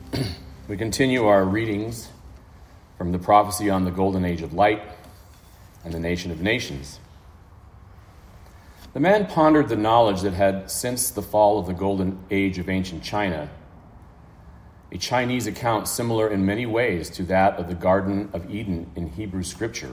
We continue our readings from the prophecy on the Golden Age of Light and the Nation of Nations. The man pondered the knowledge that had, since the fall of the Golden Age of ancient China, a Chinese account similar in many ways to that of the Garden of Eden in Hebrew Scripture.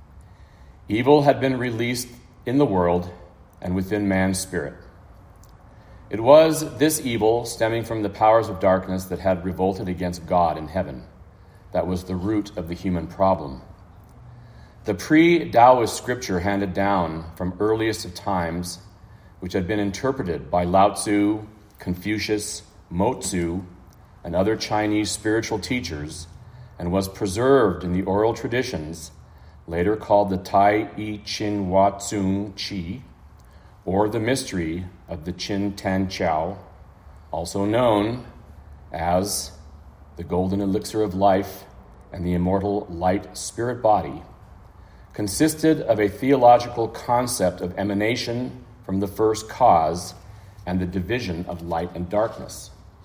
Evil had been released in the world and within man's spirit. It was this evil, stemming from the powers of darkness that had revolted against God in heaven, that was the root of the human problem. The pre-Taoist scripture handed down from earliest of times, which had been interpreted by Lao Tzu, Confucius, Mo Tzu, and other Chinese spiritual teachers, and was preserved in the oral traditions, later called the Tai I Chin Hua Tsung Chi, or the mystery of the Qin Tan Chao, also known as the golden elixir of life and the immortal light spirit body, consisted of a theological concept of emanation from the first cause and the division of light and darkness.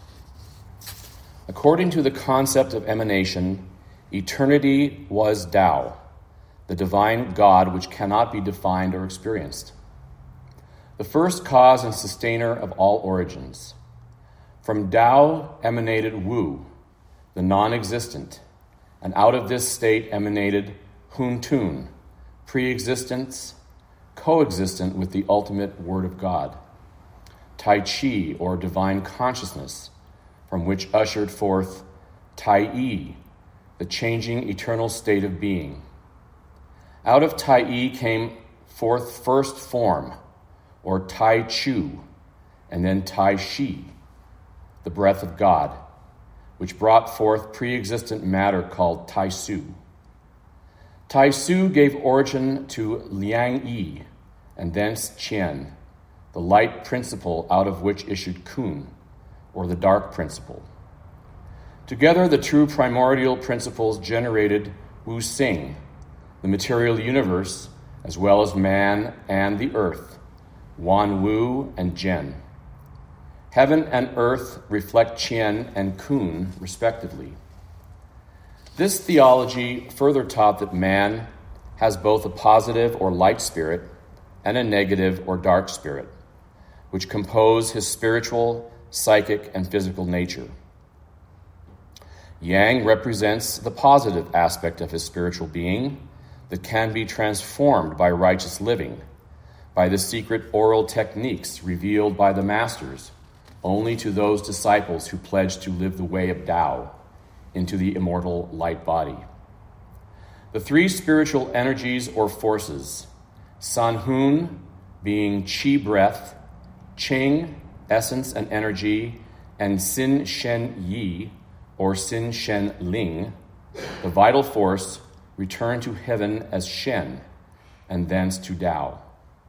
According to the concept of emanation, eternity was Tao, the divine God which cannot be defined or experienced. The first cause and sustainer of all origins. From Tao emanated Wu, the non-existent, and out of this state emanated Hun Tun, pre-existence, coexistent with the ultimate Word of God. Tai Chi, or divine consciousness, from which ushered forth Tai I, the changing eternal state of being. Out of Tai I came forth first form, or Tai Chu, and then Tai Shi, the breath of God, which brought forth pre-existent matter called Tai Su. Tai Su gave origin to Liang Yi, and thence Qian, the light principle out of which issued Kun, or the dark principle. Together, the two primordial principles generated Wu Xing, the material universe, as well as man and the earth, Wan Wu and Zhen. Heaven and earth reflect Qian and Kun, respectively. This theology further taught that man has both a positive or light spirit and a negative or dark spirit, which compose his spiritual, psychic, and physical nature. Yang represents the positive aspect of his spiritual being that can be transformed by righteous living, by the secret oral techniques revealed by the masters only to those disciples who pledge to live the way of Tao into the immortal light body. The three spiritual energies or forces, San Hun being Qi breath, Qing essence and energy, and Sin Shen Yi or Sin Shen Ling, the vital force, return to heaven as Shen and thence to Tao.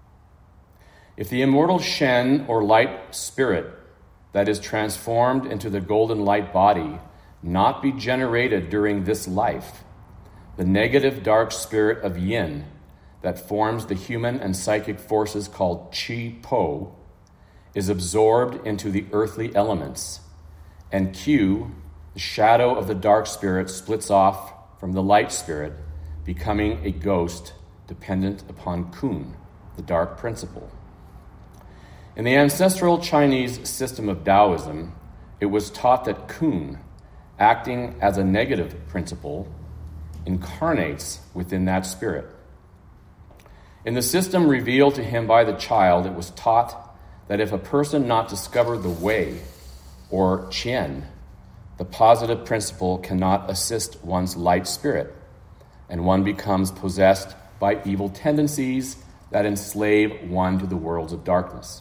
If the immortal Shen, or light spirit, that is transformed into the golden light body, not be generated during this life, the negative dark spirit of Yin, that forms the human and psychic forces called Qi Po, is absorbed into the earthly elements, and Q, the shadow of the dark spirit, splits off from the light spirit, becoming a ghost dependent upon Kun, the dark principle. In the ancestral Chinese system of Taoism, it was taught that Kun, acting as a negative principle, incarnates within that spirit. In the system revealed to him by the child, it was taught that if a person not discover the way, or Qian, the positive principle cannot assist one's light spirit, and one becomes possessed by evil tendencies that enslave one to the worlds of darkness.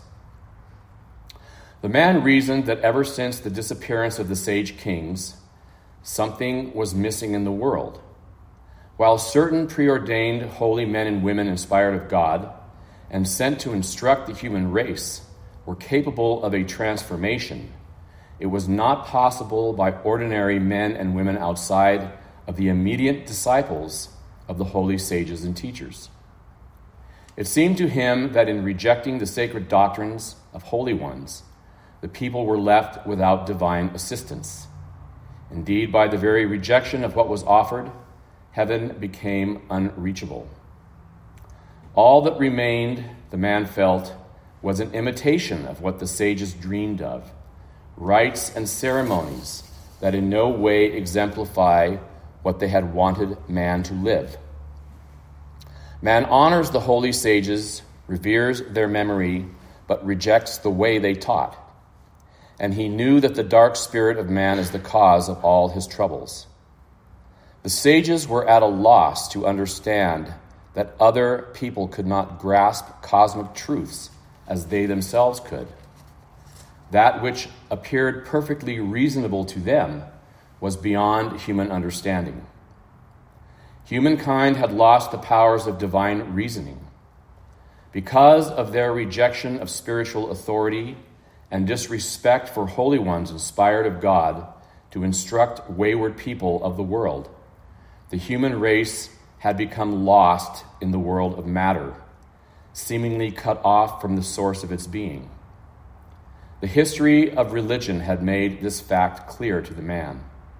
The man reasoned that ever since the disappearance of the sage kings, something was missing in the world. While certain preordained holy men and women inspired of God and sent to instruct the human race were capable of a transformation, it was not possible by ordinary men and women outside of the immediate disciples of the holy sages and teachers. It seemed to him that in rejecting the sacred doctrines of holy ones, the people were left without divine assistance. Indeed, by the very rejection of what was offered, heaven became unreachable. All that remained, the man felt, was an imitation of what the sages dreamed of, rites and ceremonies that in no way exemplify what they had wanted man to live. Man honors the holy sages, reveres their memory, but rejects the way they taught. And he knew that the dark spirit of man is the cause of all his troubles. The sages were at a loss to understand that other people could not grasp cosmic truths as they themselves could. That which appeared perfectly reasonable to them was beyond human understanding. Humankind had lost the powers of divine reasoning. Because of their rejection of spiritual authority and disrespect for holy ones inspired of God to instruct wayward people of the world, the human race had become lost in the world of matter, seemingly cut off from the source of its being. The history of religion had made this fact clear to the man.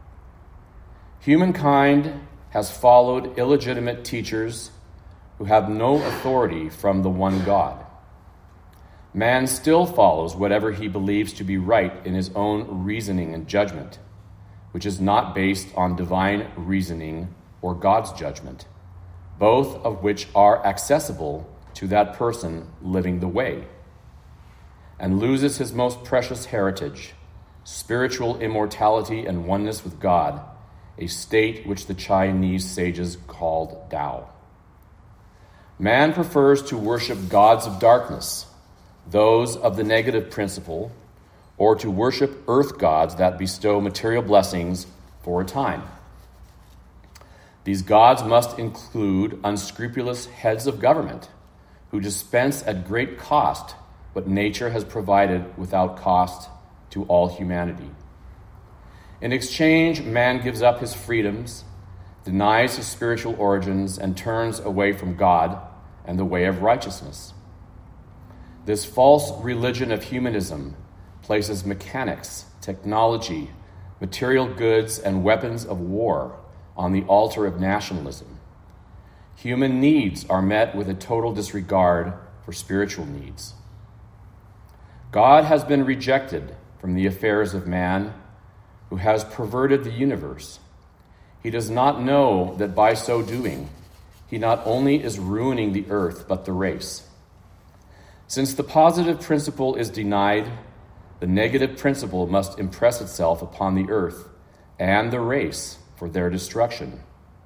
Humankind has followed illegitimate teachers who have no authority from the one God. Man still follows whatever he believes to be right in his own reasoning and judgment, which is not based on divine reasoning or God's judgment, both of which are accessible to that person living the way, and loses his most precious heritage, spiritual immortality and oneness with God, a state which the Chinese sages called Tao. Man prefers to worship gods of darkness, those of the negative principle, or to worship earth gods that bestow material blessings for a time. These gods must include unscrupulous heads of government who dispense at great cost what nature has provided without cost to all humanity. In exchange, man gives up his freedoms, denies his spiritual origins, and turns away from God and the way of righteousness. This false religion of humanism places mechanics, technology, material goods, and weapons of war on the altar of nationalism. Human needs are met with a total disregard for spiritual needs. God has been rejected from the affairs of man, who has perverted the universe. He does not know that by so doing, he not only is ruining the earth, but the race. Since the positive principle is denied, the negative principle must impress itself upon the earth and the race for their destruction.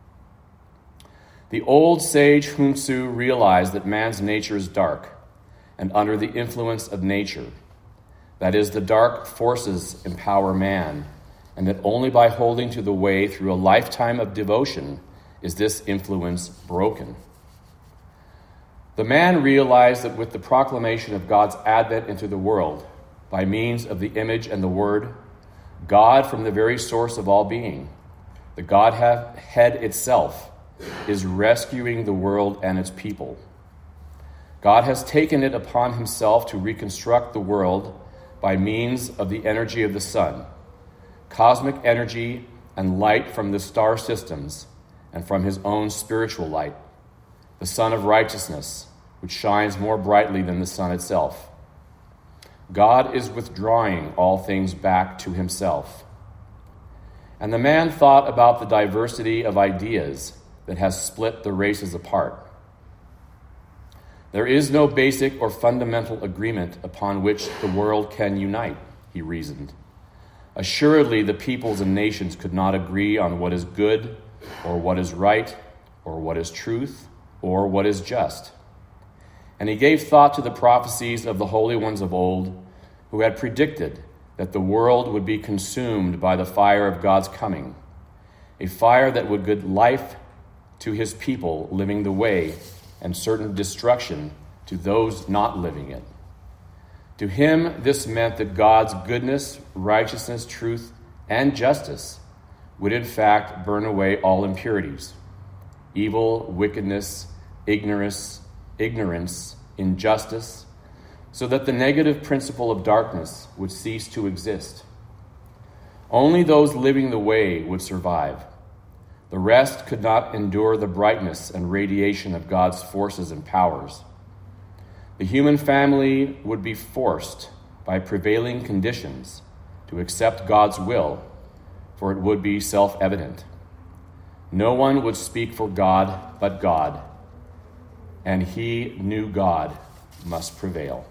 The old sage Hun Tzu realized that man's nature is dark and under the influence of nature. That is, the dark forces empower man, and that only by holding to the way through a lifetime of devotion is this influence broken. The man realized that with the proclamation of God's advent into the world, by means of the image and the word, God from the very source of all being, the Godhead itself, is rescuing the world and its people. God has taken it upon himself to reconstruct the world by means of the energy of the sun, cosmic energy and light from the star systems, and from his own spiritual light, the sun of righteousness, which shines more brightly than the sun itself. God is withdrawing all things back to himself. And the man thought about the diversity of ideas that has split the races apart. There is no basic or fundamental agreement upon which the world can unite, he reasoned. Assuredly, the peoples and nations could not agree on what is good, or what is right, or what is truth, or what is just. And he gave thought to the prophecies of the holy ones of old, who had predicted that the world would be consumed by the fire of God's coming, a fire that would give life to his people living the way, and certain destruction to those not living it. To him, this meant that God's goodness, righteousness, truth, and justice would in fact burn away all impurities, evil, wickedness, ignorance, injustice, so that the negative principle of darkness would cease to exist. Only those living the way would survive. The rest could not endure the brightness and radiation of God's forces and powers. The human family would be forced by prevailing conditions to accept God's will, for it would be self-evident. No one would speak for God but God, and he knew God must prevail.